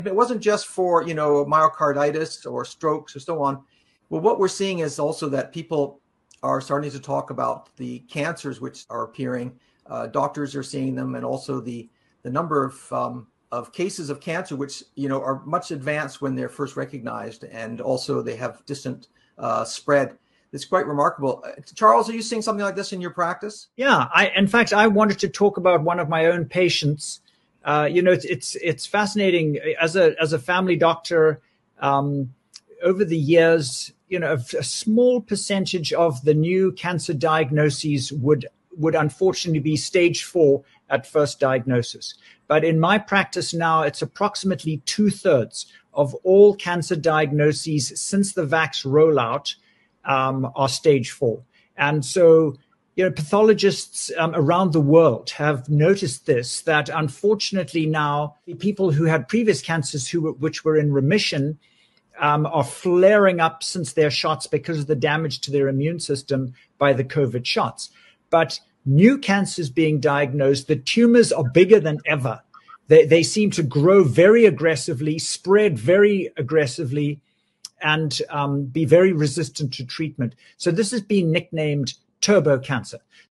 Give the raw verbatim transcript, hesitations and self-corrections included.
It wasn't just for, you know, myocarditis or strokes or so on. Well, what we're seeing is also that people are starting to talk about the cancers which are appearing. Uh, doctors are seeing them, and also the the number of um, of cases of cancer which, you know, are much advanced when they're first recognized, and also they have distant uh, spread. It's quite remarkable. Uh, Charles, are you seeing something like this in your practice? Yeah, I, in fact, I wanted to talk about one of my own patients. Uh, you know, it's, it's it's fascinating as a as a family doctor. Um, over the years, you know, a, a small percentage of the new cancer diagnoses would would unfortunately be stage four at first diagnosis. But in my practice now, it's approximately two thirds of all cancer diagnoses since the vax rollout um, are stage four. And so, you know, pathologists um, around the world have noticed this, that unfortunately now the people who had previous cancers who were, which were in remission um, are flaring up since their shots because of the damage to their immune system by the COVID shots. But new cancers being diagnosed, the tumors are bigger than ever. They, they seem to grow very aggressively, spread very aggressively, and um, be very resistant to treatment. So this has been nicknamed turbo cancer.